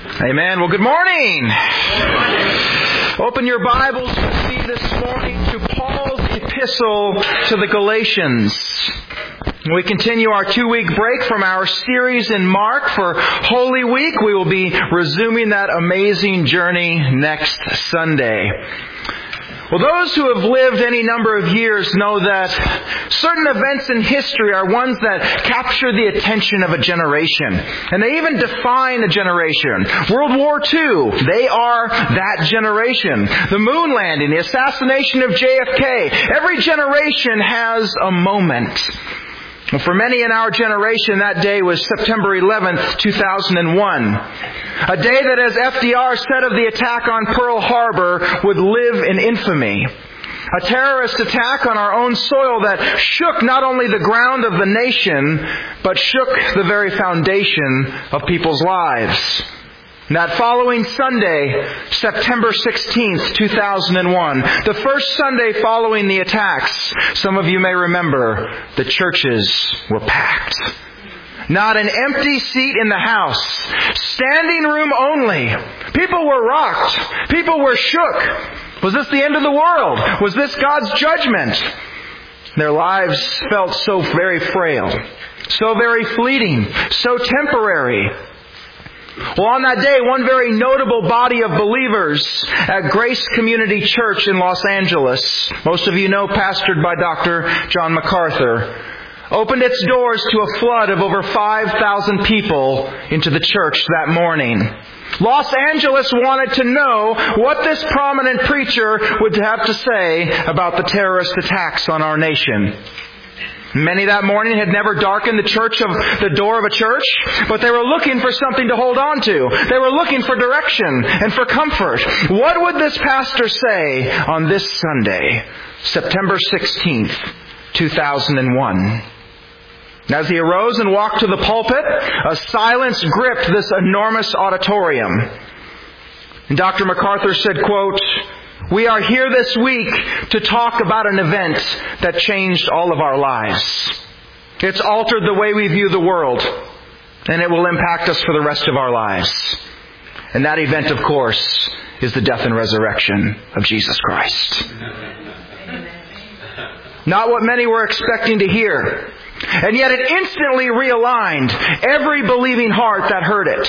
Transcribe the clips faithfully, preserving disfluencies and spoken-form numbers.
Amen. Well, good morning. Open your Bibles with me this morning to Paul's epistle to the Galatians. We continue our two-week break from our series in Mark for Holy Week. We will be resuming that amazing journey next Sunday. Well, those who have lived any number of years know that certain events in history are ones that capture the attention of a generation. And they even define a generation. World War Two, they are that generation. The moon landing, the assassination of J F K. Every generation has a moment. Well, for many in our generation, that day was September eleventh, two thousand one. A day that, as F D R said of the attack on Pearl Harbor, would live in infamy. A terrorist attack on our own soil that shook not only the ground of the nation, but shook the very foundation of people's lives. And that following Sunday, September sixteenth, two thousand one, the first Sunday following the attacks, some of you may remember, the churches were packed. Not an empty seat in the house. Standing room only. People were rocked. People were shook. Was this the end of the world? Was this God's judgment? Their lives felt so very frail, so very fleeting, so temporary. Well, on that day, one very notable body of believers at Grace Community Church in Los Angeles, most of you know, pastored by Doctor John MacArthur, opened its doors to a flood of over five thousand people into the church that morning. Los Angeles wanted to know what this prominent preacher would have to say about the terrorist attacks on our nation. Many that morning had never darkened the church of the door of a church, but they were looking for something to hold on to. They were looking for direction and for comfort. What would this pastor say on this Sunday, September sixteenth, two thousand one? As he arose and walked to the pulpit, a silence gripped this enormous auditorium. And Doctor MacArthur said, quote, "We are here this week to talk about an event that changed all of our lives. It's altered the way we view the world, and it will impact us for the rest of our lives. And that event, of course, is the death and resurrection of Jesus Christ." Not what many were expecting to hear. And yet it instantly realigned every believing heart that heard it.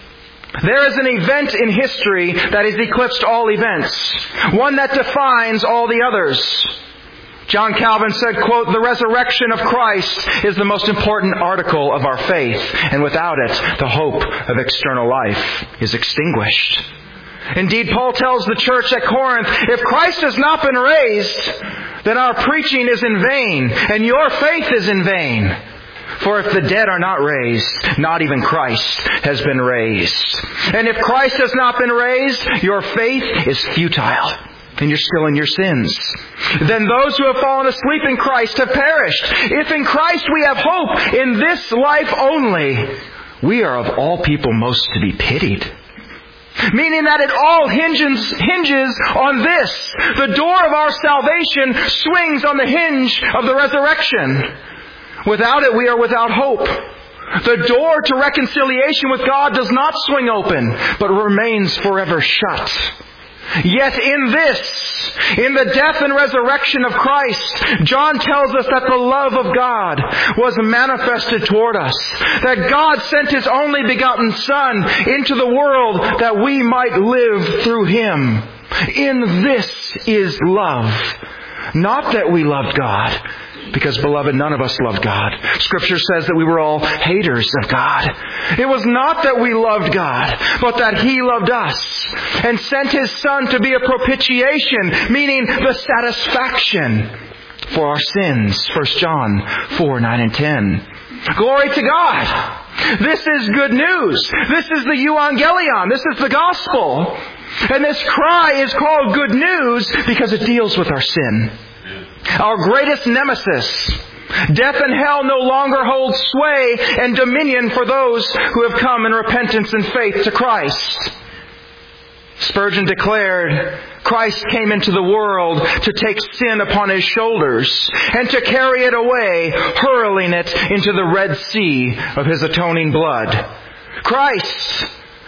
There is an event in history that has eclipsed all events. One that defines all the others. John Calvin said, quote, "The resurrection of Christ is the most important article of our faith, and without it, the hope of external life is extinguished." Indeed, Paul tells the church at Corinth, if Christ has not been raised, then our preaching is in vain, and your faith is in vain. For if the dead are not raised, not even Christ has been raised. And if Christ has not been raised, your faith is futile, and you're still in your sins. Then those who have fallen asleep in Christ have perished. If in Christ we have hope in this life only, we are of all people most to be pitied. Meaning that it all hinges, hinges on this. The door of our salvation swings on the hinge of the resurrection. Without it, we are without hope. The door to reconciliation with God does not swing open, but remains forever shut. Yet in this, in the death and resurrection of Christ, John tells us that the love of God was manifested toward us. That God sent His only begotten Son into the world that we might live through Him. In this is love. Not that we loved God, because, beloved, none of us loved God. Scripture says that we were all haters of God. It was not that we loved God, but that He loved us and sent His Son to be a propitiation, meaning the satisfaction for our sins. First John four, nine and ten. Glory to God! This is good news. This is the euangelion. This is the gospel. And this cry is called good news because it deals with our sin. Our greatest nemesis. Death and hell no longer hold sway and dominion for those who have come in repentance and faith to Christ. Spurgeon declared, Christ came into the world to take sin upon His shoulders and to carry it away, hurling it into the Red Sea of His atoning blood. Christ,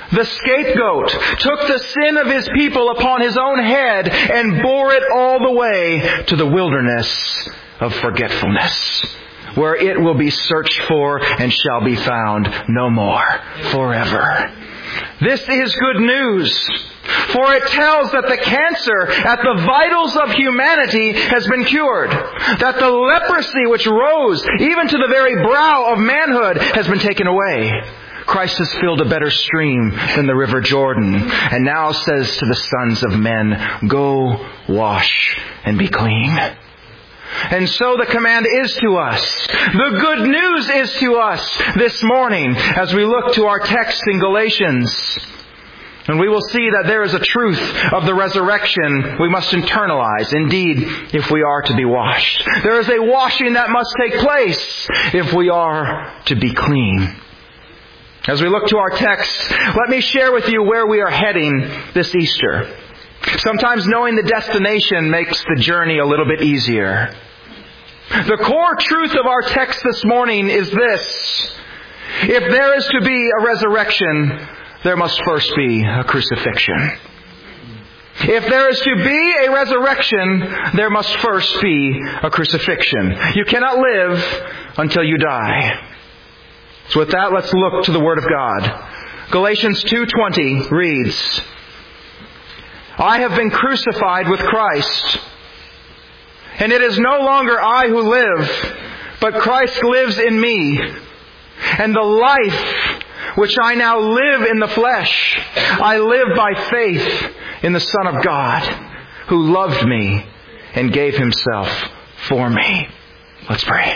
the scapegoat, took the sin of His people upon His own head and bore it all the way to the wilderness of forgetfulness, where it will be searched for and shall be found no more forever. This is good news, for it tells that the cancer at the vitals of humanity has been cured, that the leprosy which rose even to the very brow of manhood has been taken away. Christ has filled a better stream than the river Jordan, and now says to the sons of men, go wash and be clean. And so the command is to us. The good news is to us this morning as we look to our text in Galatians. And we will see that there is a truth of the resurrection we must internalize, indeed, if we are to be washed. There is a washing that must take place if we are to be clean. As we look to our text, let me share with you where we are heading this Easter. Sometimes knowing the destination makes the journey a little bit easier. The core truth of our text this morning is this: if there is to be a resurrection, there must first be a crucifixion. If there is to be a resurrection, there must first be a crucifixion. You cannot live until you die. So with that, let's look to the Word of God. Galatians two twenty reads, I have been crucified with Christ, and it is no longer I who live, but Christ lives in me. And the life which I now live in the flesh, I live by faith in the Son of God, who loved me and gave Himself for me. Let's pray.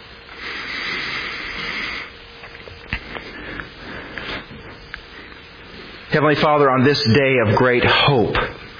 Heavenly Father, on this day of great hope,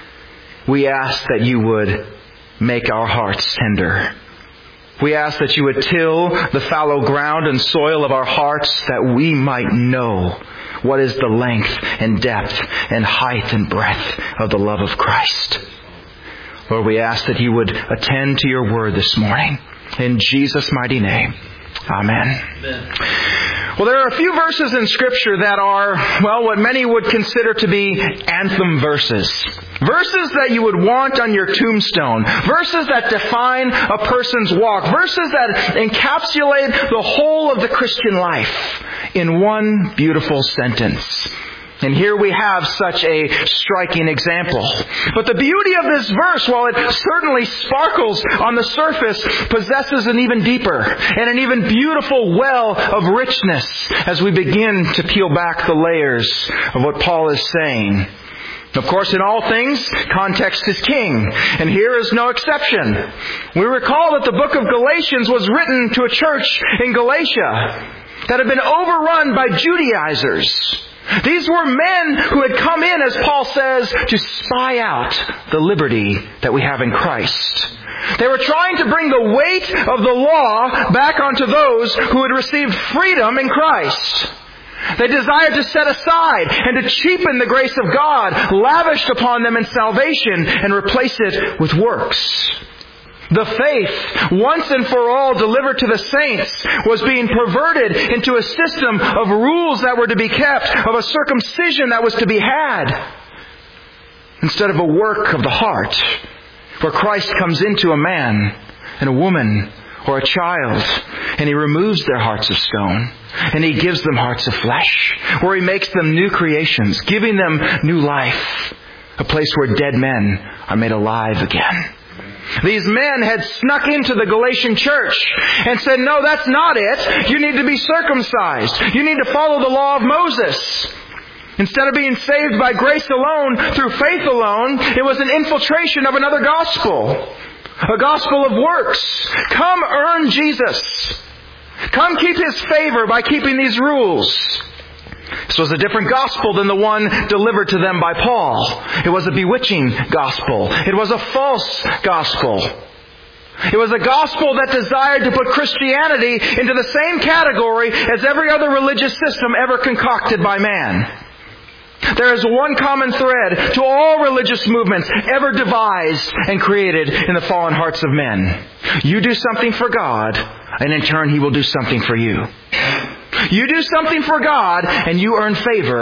we ask that You would make our hearts tender. We ask that You would till the fallow ground and soil of our hearts, that we might know what is the length and depth and height and breadth of the love of Christ. Lord, we ask that You would attend to Your word this morning. In Jesus' mighty name, amen. Amen. Well, there are a few verses in Scripture that are, well, what many would consider to be anthem verses. Verses that you would want on your tombstone. Verses that define a person's walk. Verses that encapsulate the whole of the Christian life in one beautiful sentence. And here we have such a striking example. But the beauty of this verse, while it certainly sparkles on the surface, possesses an even deeper and an even beautiful well of richness as we begin to peel back the layers of what Paul is saying. Of course, in all things, context is king, and here is no exception. We recall that the book of Galatians was written to a church in Galatia that had been overrun by Judaizers. These were men who had come in, as Paul says, to spy out the liberty that we have in Christ. They were trying to bring the weight of the law back onto those who had received freedom in Christ. They desired to set aside and to cheapen the grace of God lavished upon them in salvation and replace it with works. The faith, once and for all delivered to the saints, was being perverted into a system of rules that were to be kept, of a circumcision that was to be had, instead of a work of the heart, where Christ comes into a man and a woman or a child, and He removes their hearts of stone, and He gives them hearts of flesh, where He makes them new creations, giving them new life, a place where dead men are made alive again. These men had snuck into the Galatian church and said, no, that's not it. You need to be circumcised. You need to follow the law of Moses. Instead of being saved by grace alone, through faith alone, it was an infiltration of another gospel. A gospel of works. Come earn Jesus. Come keep His favor by keeping these rules. This was a different gospel than the one delivered to them by Paul. It was a bewitching gospel. It was a false gospel. It was a gospel that desired to put Christianity into the same category as every other religious system ever concocted by man. There is one common thread to all religious movements ever devised and created in the fallen hearts of men. You do something for God, and in turn He will do something for you. You do something for God, and you earn favor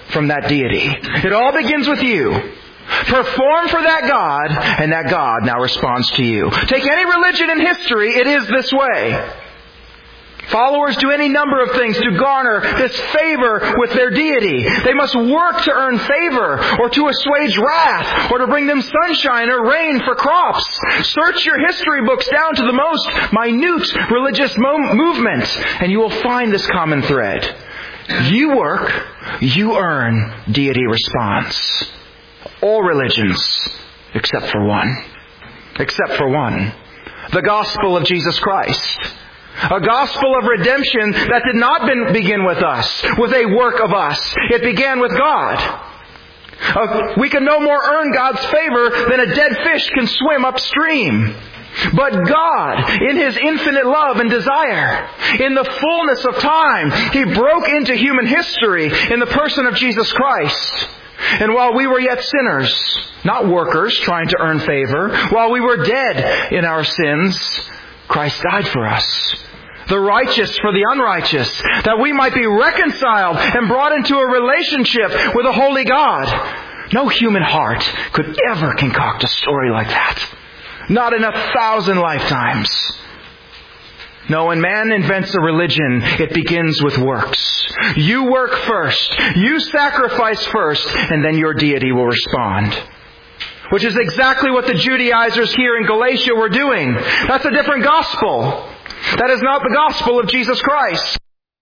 from that deity. It all begins with you. Perform for that God, and that God now responds to you. Take any religion in history, it is this way. Followers do any number of things to garner this favor with their deity. They must work to earn favor, or to assuage wrath, or to bring them sunshine or rain for crops. Search your history books down to the most minute religious mo- movement, and you will find this common thread. You work, you earn, deity responds. All religions, except for one. Except for one. The gospel of Jesus Christ. A gospel of redemption that did not begin with us, with a work of us. It began with God. Uh, we can no more earn God's favor than a dead fish can swim upstream. But God, in His infinite love and desire, in the fullness of time, He broke into human history in the person of Jesus Christ. And while we were yet sinners, not workers trying to earn favor, while we were dead in our sins, Christ died for us. The righteous for the unrighteous, that we might be reconciled and brought into a relationship with a holy God. No human heart could ever concoct a story like that. Not in a thousand lifetimes. No, when man invents a religion, it begins with works. You work first, you sacrifice first, and then your deity will respond. Which is exactly what the Judaizers here in Galatia were doing. That's a different gospel. That is not the gospel of Jesus Christ.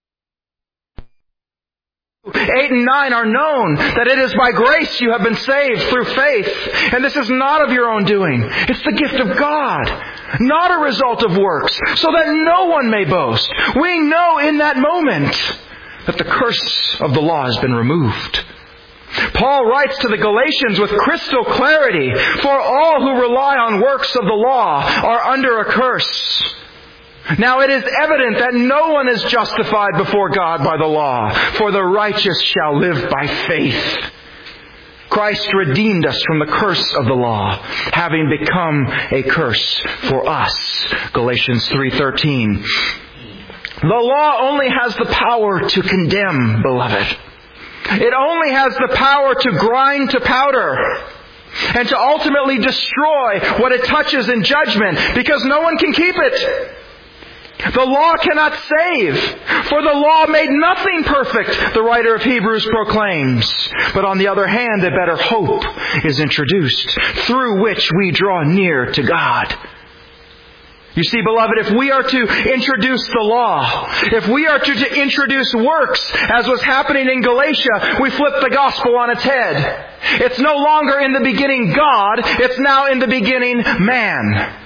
eight and nine are known that it is by grace you have been saved through faith. And this is not of your own doing. It's the gift of God, not a result of works, so that no one may boast. We know in that moment that the curse of the law has been removed. Paul writes to the Galatians with crystal clarity, for all who rely on works of the law are under a curse. Now it is evident that no one is justified before God by the law, for the righteous shall live by faith. Christ redeemed us from the curse of the law, having become a curse for us. Galatians three thirteen. The law only has the power to condemn, beloved. It only has the power to grind to powder and to ultimately destroy what it touches in judgment, because no one can keep it. The law cannot save, for the law made nothing perfect, the writer of Hebrews proclaims. But on the other hand, a better hope is introduced, through which we draw near to God. You see, beloved, if we are to introduce the law, if we are to, to introduce works, as was happening in Galatia, we flip the gospel on its head. It's no longer in the beginning God, it's now in the beginning man.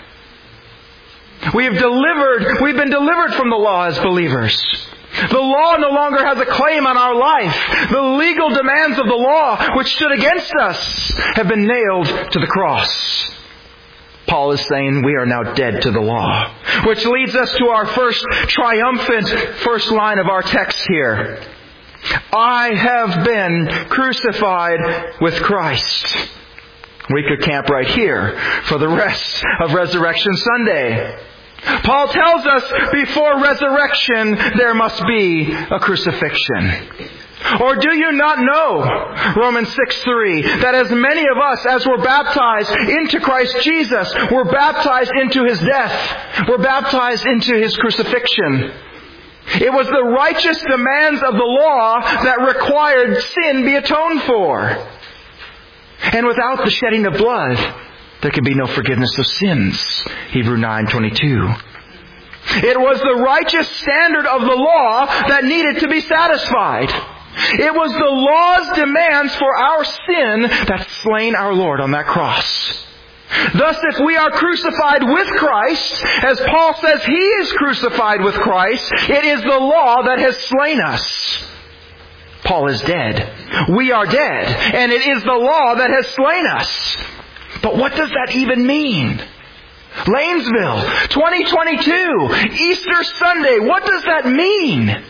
We have delivered, we've been delivered from the law as believers. The law no longer has a claim on our life. The legal demands of the law, which stood against us, have been nailed to the cross. Paul is saying we are now dead to the law. Which leads us to our first triumphant first line of our text here. I have been crucified with Christ. We could camp right here for the rest of Resurrection Sunday. Paul tells us before resurrection there must be a crucifixion. Or do you not know, Romans six three, that as many of us as were baptized into Christ Jesus were baptized into His death, were baptized into His crucifixion? It was the righteous demands of the law that required sin be atoned for. And without the shedding of blood, there can be no forgiveness of sins. Hebrews nine twenty-two. It was the righteous standard of the law that needed to be satisfied. It was the law's demands for our sin that slain our Lord on that cross. Thus, if we are crucified with Christ, as Paul says he is crucified with Christ, it is the law that has slain us. Paul is dead. We are dead. And it is the law that has slain us. But what does that even mean? Lanesville, twenty twenty-two, Easter Sunday, what does that mean?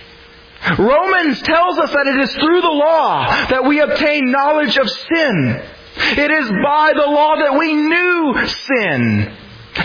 Romans tells us that it is through the law that we obtain knowledge of sin. It is by the law that we knew sin.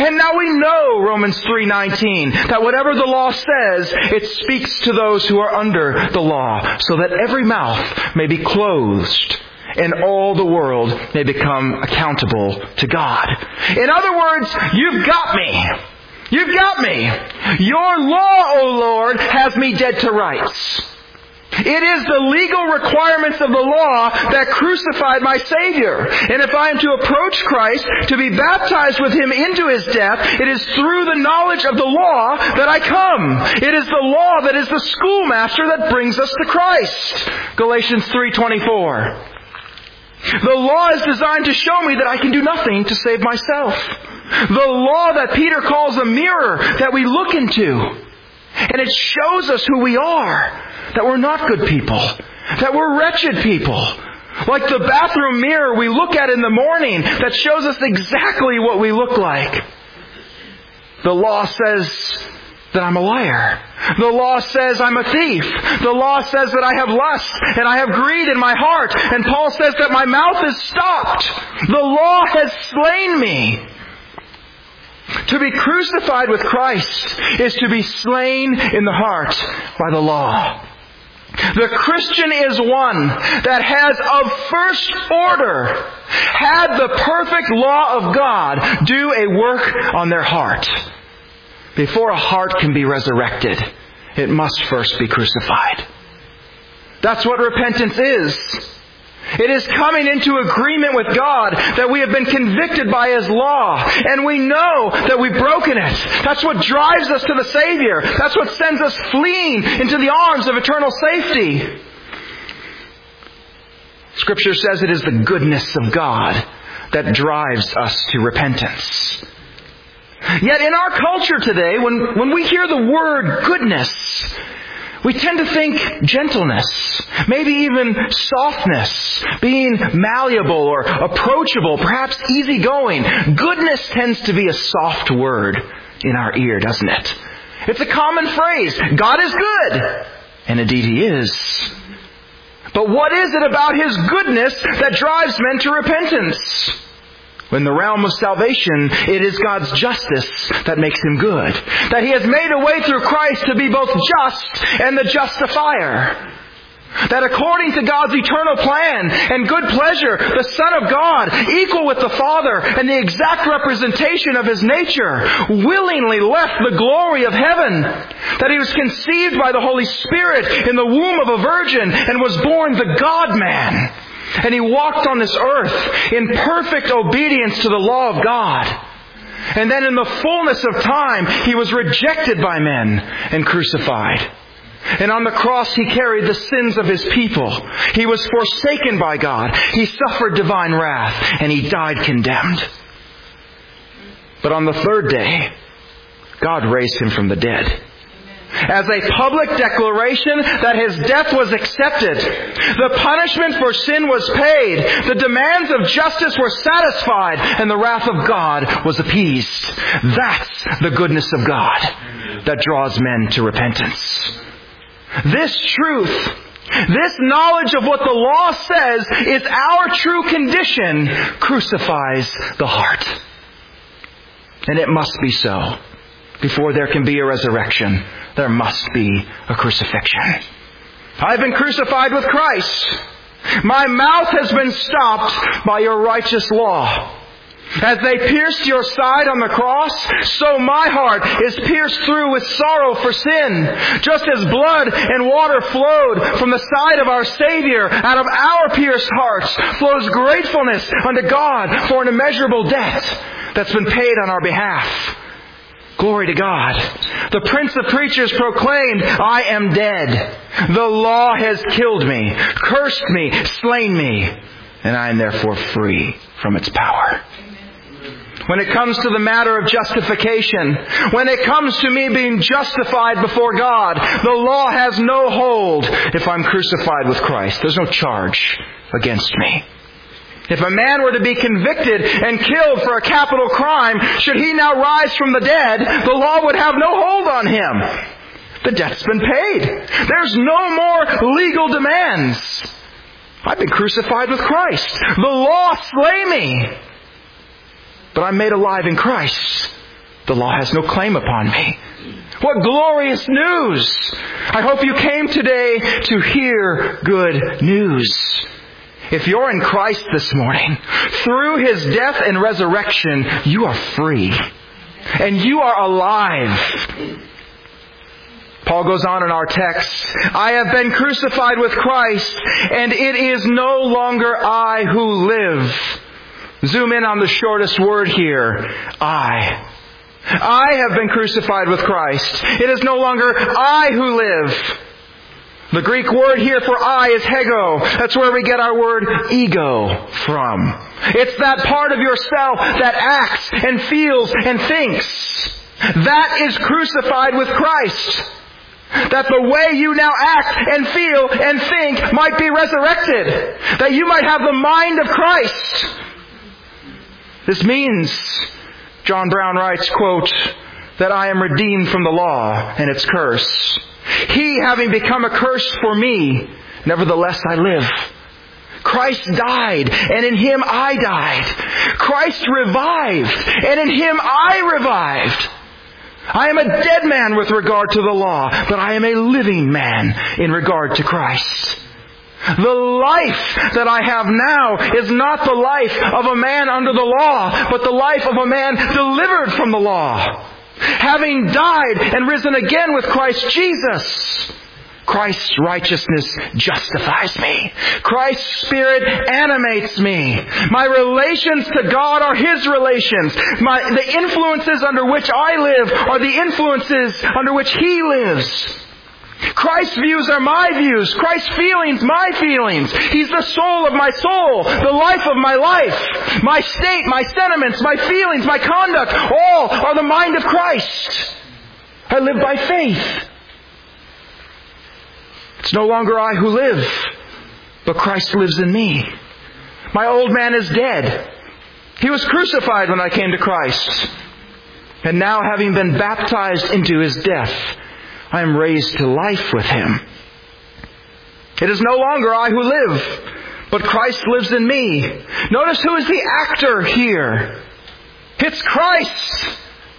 And now we know, Romans three nineteen, that whatever the law says, it speaks to those who are under the law, so that every mouth may be closed and all the world may become accountable to God. In other words, you've got me. You've got me. Your law, O Lord, has me dead to rights. It is the legal requirements of the law that crucified my Savior. And if I am to approach Christ, to be baptized with Him into His death, it is through the knowledge of the law that I come. It is the law that is the schoolmaster that brings us to Christ. Galatians three twenty-four. The law is designed to show me that I can do nothing to save myself. The law that Peter calls a mirror that we look into. And it shows us who we are. That we're not good people. That we're wretched people. Like the bathroom mirror we look at in the morning that shows us exactly what we look like. The law says that I'm a liar. The law says I'm a thief. The law says that I have lust and I have greed in my heart. And Paul says that my mouth is stopped. The law has slain me. To be crucified with Christ is to be slain in the heart by the law. The Christian is one that has of first order had the perfect law of God do a work on their heart. Before a heart can be resurrected, it must first be crucified. That's what repentance is. It is coming into agreement with God that we have been convicted by His law. And we know that we've broken it. That's what drives us to the Savior. That's what sends us fleeing into the arms of eternal safety. Scripture says it is the goodness of God that drives us to repentance. Yet in our culture today, when, when we hear the word goodness, we tend to think gentleness, maybe even softness, being malleable or approachable, perhaps easygoing. Goodness tends to be a soft word in our ear, doesn't it? It's a common phrase. God is good. And indeed He is. But what is it about His goodness that drives men to repentance? In the realm of salvation, it is God's justice that makes Him good. That He has made a way through Christ to be both just and the justifier. That according to God's eternal plan and good pleasure, the Son of God, equal with the Father and the exact representation of His nature, willingly left the glory of heaven. That He was conceived by the Holy Spirit in the womb of a virgin and was born the God-man. And He walked on this earth in perfect obedience to the law of God. And then in the fullness of time, He was rejected by men and crucified. And on the cross, He carried the sins of His people. He was forsaken by God. He suffered divine wrath, and He died condemned. But on the third day, God raised Him from the dead. As a public declaration that His death was accepted. The punishment for sin was paid. The demands of justice were satisfied. And the wrath of God was appeased. That's the goodness of God that draws men to repentance. This truth, this knowledge of what the law says is our true condition, crucifies the heart. And it must be so. Before there can be a resurrection, there must be a crucifixion. I've been crucified with Christ. My mouth has been stopped by your righteous law. As they pierced your side on the cross, so my heart is pierced through with sorrow for sin. Just as blood and water flowed from the side of our Savior, out of our pierced hearts flows gratefulness unto God for an immeasurable debt that's been paid on our behalf. Glory to God. The Prince of Preachers proclaimed, I am dead. The law has killed me, cursed me, slain me, and I am therefore free from its power. When it comes to the matter of justification, when it comes to me being justified before God, the law has no hold if I'm crucified with Christ. There's no charge against me. If a man were to be convicted and killed for a capital crime, should he now rise from the dead, the law would have no hold on him. The debt's been paid. There's no more legal demands. I've been crucified with Christ. The law slay me. But I'm made alive in Christ. The law has no claim upon me. What glorious news! I hope you came today to hear good news. If you're in Christ this morning, through His death and resurrection, you are free. And you are alive. Paul goes on in our text, I have been crucified with Christ, and it is no longer I who live. Zoom in on the shortest word here, I. I have been crucified with Christ. It is no longer I who live. The Greek word here for I is hego. That's where we get our word ego from. It's that part of yourself that acts and feels and thinks. That is crucified with Christ. That the way you now act and feel and think might be resurrected. That you might have the mind of Christ. This means, John Brown writes, quote, that I am redeemed from the law and its curse. He, having become a curse for me, nevertheless I live. Christ died, and in Him I died. Christ revived, and in Him I revived. I am a dead man with regard to the law, but I am a living man in regard to Christ. The life that I have now is not the life of a man under the law, but the life of a man delivered from the law. Having died and risen again with Christ Jesus, Christ's righteousness justifies me. Christ's Spirit animates me. My relations to God are His relations. My, the influences under which I live are the influences under which He lives. Christ's views are my views. Christ's feelings, my feelings. He's the soul of my soul, the life of my life. My state, my sentiments, my feelings, my conduct, all are the mind of Christ. I live by faith. It's no longer I who live, but Christ lives in me. My old man is dead. He was crucified when I came to Christ. And now, having been baptized into His death, I am raised to life with Him. It is no longer I who live, but Christ lives in me. Notice who is the actor here. It's Christ.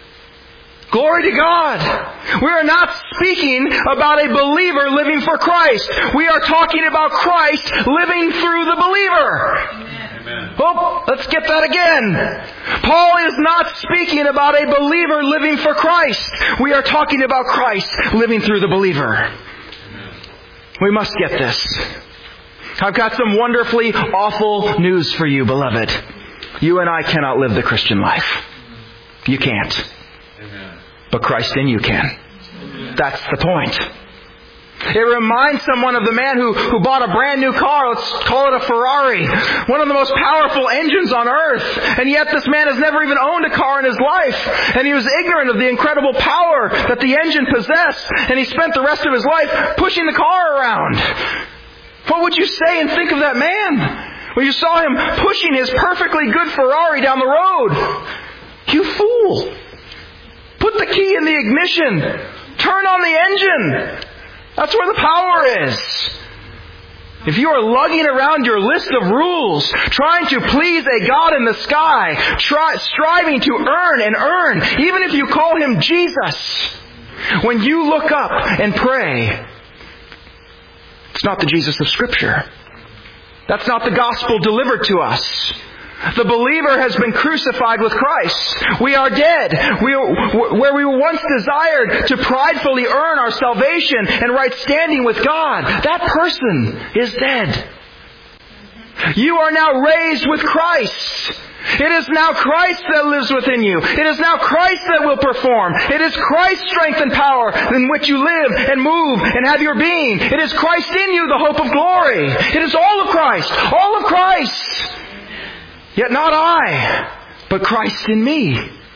Glory to God. We are not speaking about a believer living for Christ. We are talking about Christ living through the believer. Amen. Oh, let's get that again. Paul is not speaking about a believer living for Christ. We are talking about Christ living through the believer. Amen. We must get this. I've got some wonderfully awful news for you, beloved. You and I cannot live the Christian life. You can't. But Christ in you can. That's the point. It reminds someone of the man who, who bought a brand new car. Let's call it a Ferrari. One of the most powerful engines on earth. And yet this man has never even owned a car in his life. And he was ignorant of the incredible power that the engine possessed. And he spent the rest of his life pushing the car around. What would you say and think of that man when you saw him pushing his perfectly good Ferrari down the road? You fool! Put the key in the ignition. Turn on the engine. That's where the power is. If you are lugging around your list of rules, trying to please a God in the sky, try, striving to earn and earn, even if you call Him Jesus, when you look up and pray, it's not the Jesus of Scripture. That's not the gospel delivered to us. The believer has been crucified with Christ. We are dead. We, where we once desired to pridefully earn our salvation and right standing with God, that person is dead. You are now raised with Christ. It is now Christ that lives within you. It is now Christ that will perform. It is Christ's strength and power in which you live and move and have your being. It is Christ in you, the hope of glory. It is all of Christ. All of Christ. Yet not I, but Christ in me.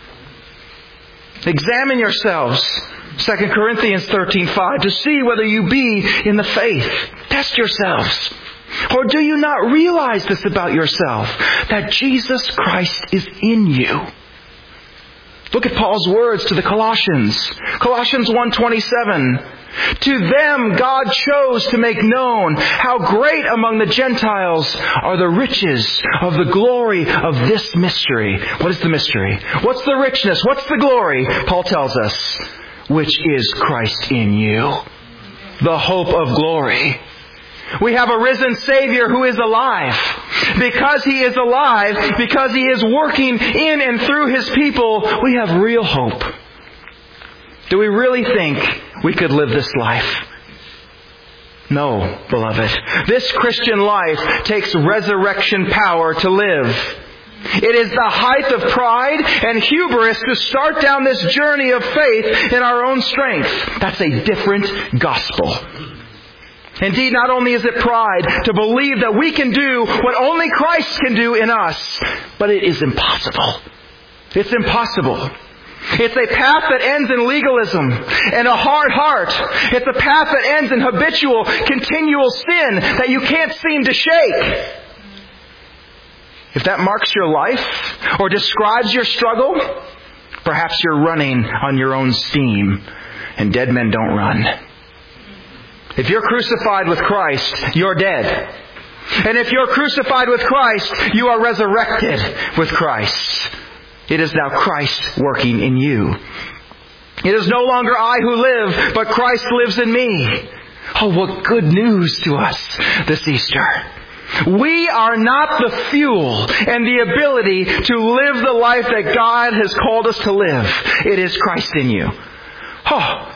Examine yourselves, Second Corinthians thirteen five, to see whether you be in the faith. Test yourselves. Or do you not realize this about yourself, that Jesus Christ is in you? Look at Paul's words to the Colossians. Colossians one twenty-seven. To them God chose to make known how great among the Gentiles are the riches of the glory of this mystery. What is the mystery? What's the richness? What's the glory? Paul tells us, which is Christ in you, the hope of glory. We have a risen Savior who is alive. Because He is alive, because He is working in and through His people, we have real hope. Do we really think we could live this life? No, beloved. This Christian life takes resurrection power to live. It is the height of pride and hubris to start down this journey of faith in our own strength. That's a different gospel. Indeed, not only is it pride to believe that we can do what only Christ can do in us, but it is impossible. It's impossible. It's a path that ends in legalism and a hard heart. It's a path that ends in habitual, continual sin that you can't seem to shake. If that marks your life or describes your struggle, perhaps you're running on your own steam, and dead men don't run. If you're crucified with Christ, you're dead. And if you're crucified with Christ, you are resurrected with Christ. It is now Christ working in you. It is no longer I who live, but Christ lives in me. Oh, what good news to us this Easter. We are not the fuel and the ability to live the life that God has called us to live. It is Christ in you. Oh,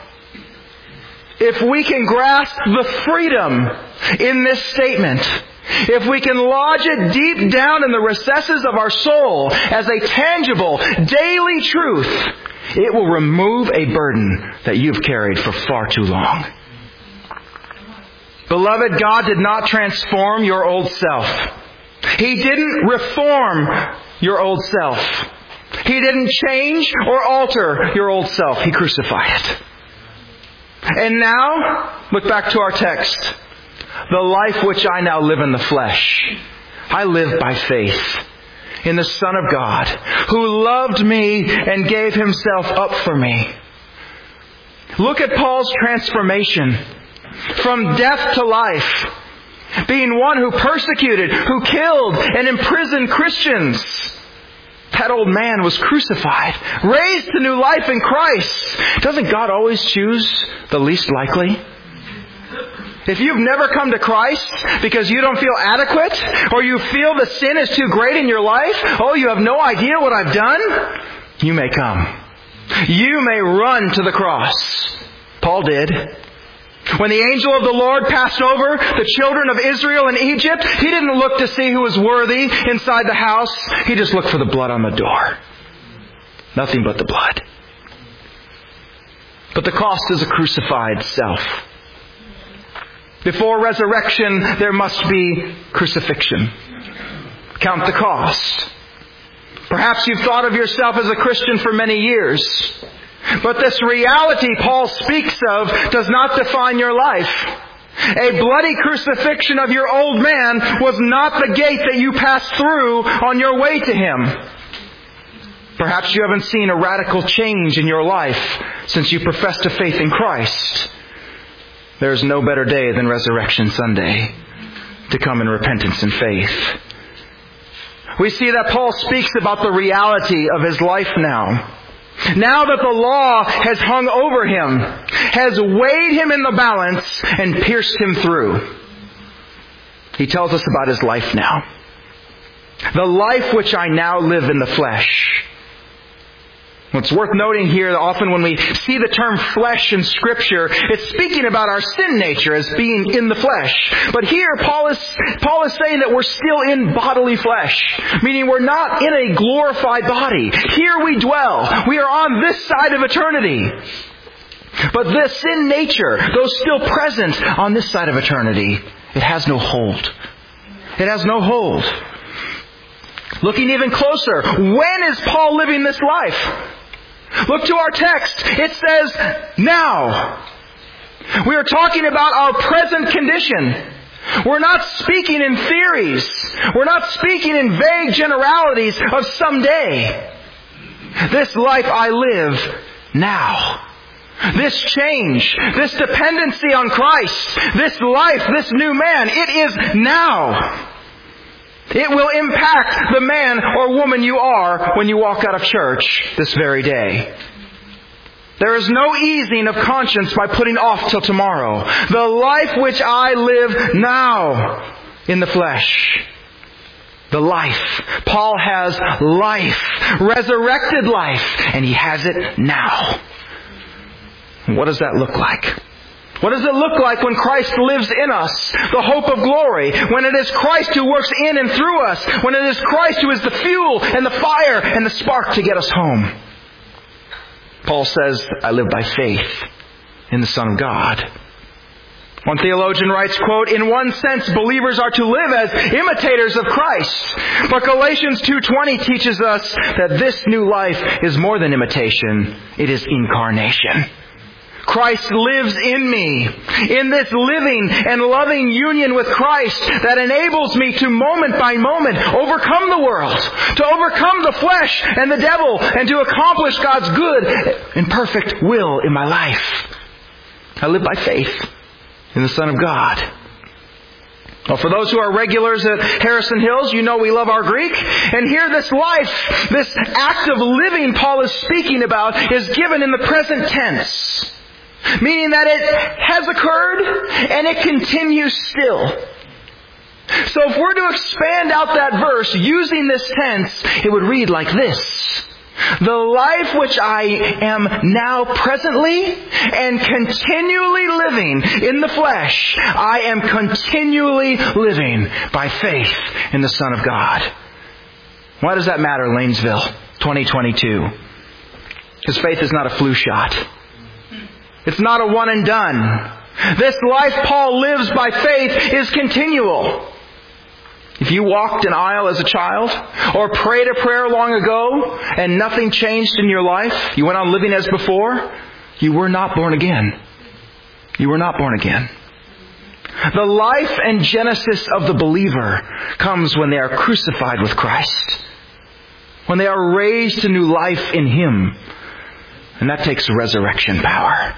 if we can grasp the freedom in this statement, if we can lodge it deep down in the recesses of our soul as a tangible, daily truth, it will remove a burden that you've carried for far too long. Beloved, God did not transform your old self. He didn't reform your old self. He didn't change or alter your old self. He crucified it. And now, look back to our text. The life which I now live in the flesh, I live by faith in the Son of God, who loved me and gave Himself up for me. Look at Paul's transformation from death to life, being one who persecuted, who killed and imprisoned Christians. That old man was crucified, raised to new life in Christ. Doesn't God always choose the least likely? If you've never come to Christ because you don't feel adequate, or you feel the sin is too great in your life, oh, you have no idea what I've done, you may come. You may run to the cross. Paul did. When the angel of the Lord passed over the children of Israel in Egypt, he didn't look to see who was worthy inside the house. He just looked for the blood on the door. Nothing but the blood. But the cost is a crucified self. Before resurrection, there must be crucifixion. Count the cost. Perhaps you've thought of yourself as a Christian for many years. But this reality Paul speaks of does not define your life. A bloody crucifixion of your old man was not the gate that you passed through on your way to Him. Perhaps you haven't seen a radical change in your life since you professed a faith in Christ. There is no better day than Resurrection Sunday to come in repentance and faith. We see that Paul speaks about the reality of his life now. Now that the law has hung over him, has weighed him in the balance and pierced him through. He tells us about his life now. The life which I now live in the flesh. What's worth noting here, often when we see the term flesh in Scripture, it's speaking about our sin nature as being in the flesh. But here, Paul is, Paul is saying that we're still in bodily flesh, meaning we're not in a glorified body. Here we dwell. We are on this side of eternity. But this sin nature, though still present on this side of eternity, it has no hold. It has no hold. Looking even closer, when is Paul living this life? Look to our text. It says, now. We are talking about our present condition. We're not speaking in theories. We're not speaking in vague generalities of someday. This life I live now. This change, this dependency on Christ, this life, this new man, it is now. It will impact the man or woman you are when you walk out of church this very day. There is no easing of conscience by putting off till tomorrow. The life which I live now in the flesh. The life. Paul has life. Resurrected life. And he has it now. What does that look like? What does it look like when Christ lives in us? The hope of glory. When it is Christ who works in and through us. When it is Christ who is the fuel and the fire and the spark to get us home. Paul says, I live by faith in the Son of God. One theologian writes, quote, in one sense, believers are to live as imitators of Christ. But Galatians two twenty teaches us that this new life is more than imitation. It is incarnation. Christ lives in me. In this living and loving union with Christ that enables me to moment by moment overcome the world, to overcome the flesh and the devil, and to accomplish God's good and perfect will in my life. I live by faith in the Son of God. Well, for those who are regulars at Harrison Hills, you know we love our Greek. And here this life, this act of living Paul is speaking about is given in the present tense. Meaning that it has occurred and it continues still. So if we're to expand out that verse using this tense, it would read like this. The life which I am now presently and continually living in the flesh, I am continually living by faith in the Son of God. Why does that matter, Lanesville, twenty twenty-two? Because faith is not a flu shot. It's not a one and done. This life Paul lives by faith is continual. If you walked an aisle as a child or prayed a prayer long ago and nothing changed in your life, you went on living as before, you were not born again. You were not born again. The life and genesis of the believer comes when they are crucified with Christ. When they are raised to new life in Him. And that takes resurrection power.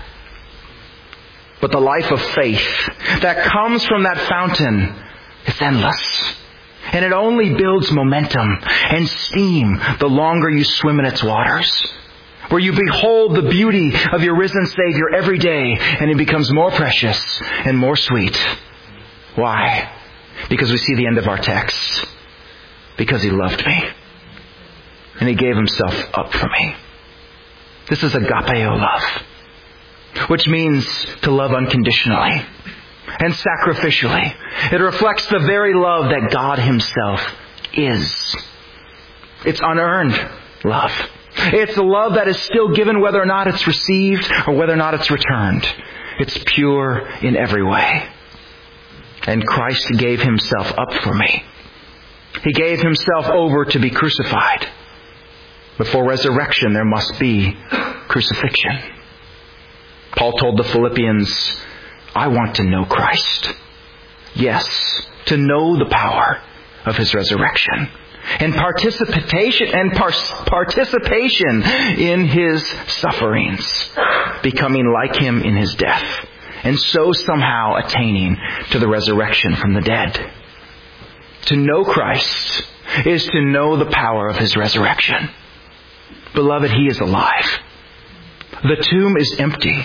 But the life of faith that comes from that fountain is endless. And it only builds momentum and steam the longer you swim in its waters. Where you behold the beauty of your risen Savior every day, and it becomes more precious and more sweet. Why? Because we see the end of our text. Because He loved me. And He gave Himself up for me. This is agapeo love. Which means to love unconditionally and sacrificially. It reflects the very love that God Himself is. It's unearned love. It's a love that is still given whether or not it's received or whether or not it's returned. It's pure in every way. And Christ gave Himself up for me. He gave Himself over to be crucified. Before resurrection, there must be crucifixion. Paul told the Philippians, I want to know Christ. Yes, to know the power of His resurrection. And participation and par- participation in His sufferings. Becoming like Him in His death. And so somehow attaining to the resurrection from the dead. To know Christ is to know the power of His resurrection. Beloved, He is alive. The tomb is empty.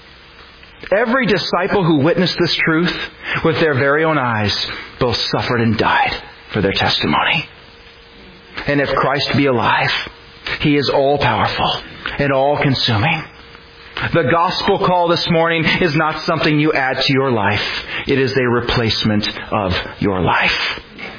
Every disciple who witnessed this truth with their very own eyes both suffered and died for their testimony. And if Christ be alive, He is all-powerful and all-consuming. The gospel call this morning is not something you add to your life. It is a replacement of your life.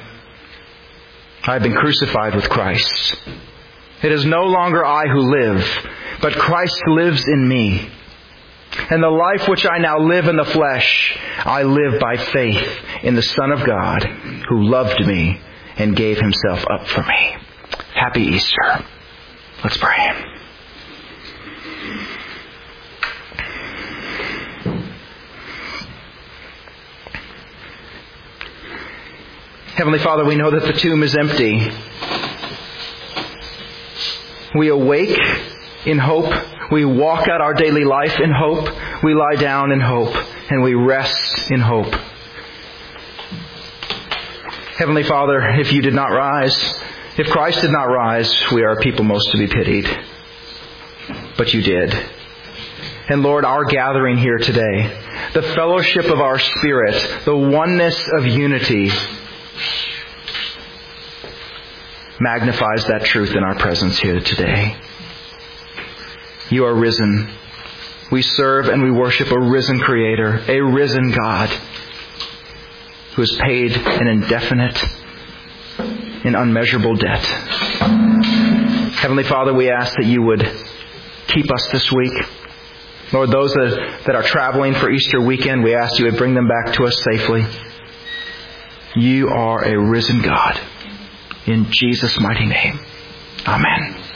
I have been crucified with Christ. It is no longer I who live, but Christ lives in me. And the life which I now live in the flesh, I live by faith in the Son of God, who loved me and gave Himself up for me. Happy Easter. Let's pray. Heavenly Father, we know that the tomb is empty. We awake in hope We walk out our daily life in hope. We lie down in hope. And we rest in hope. Heavenly Father, if you did not rise, if Christ did not rise, we are a people most to be pitied. But you did. And Lord, our gathering here today, the fellowship of our spirit, the oneness of unity, magnifies that truth in our presence here today. You are risen. We serve and we worship a risen Creator, a risen God, who has paid an indefinite and unmeasurable debt. Heavenly Father, we ask that you would keep us this week. Lord, those that, that are traveling for Easter weekend, we ask you would bring them back to us safely. You are a risen God. In Jesus' mighty name. Amen.